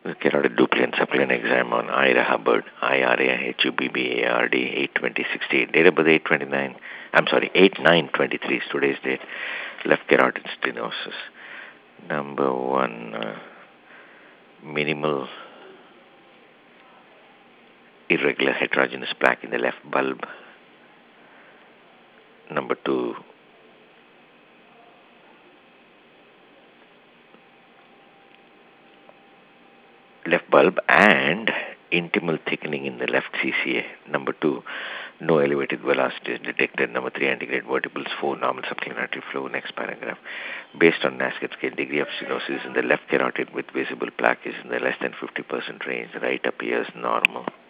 Carotid duplicate supplement exam on Ira Hubbard, IRAHUBBARD, 8/20/68. Date of birth 8/29. I'm sorry, 8/9/23 is today's date. Left carotid stenosis. Number one, minimal irregular heterogeneous plaque in the left bulb. Number two, left bulb and intimal thickening in the left CCA. Number two, no elevated velocity is detected. Number three, antegrade vertebrals. Four, normal subclinical flow. Next paragraph. Based on NASCAR scale, degree of stenosis in the left carotid with visible plaque is in the less than 50% range. Right appears normal.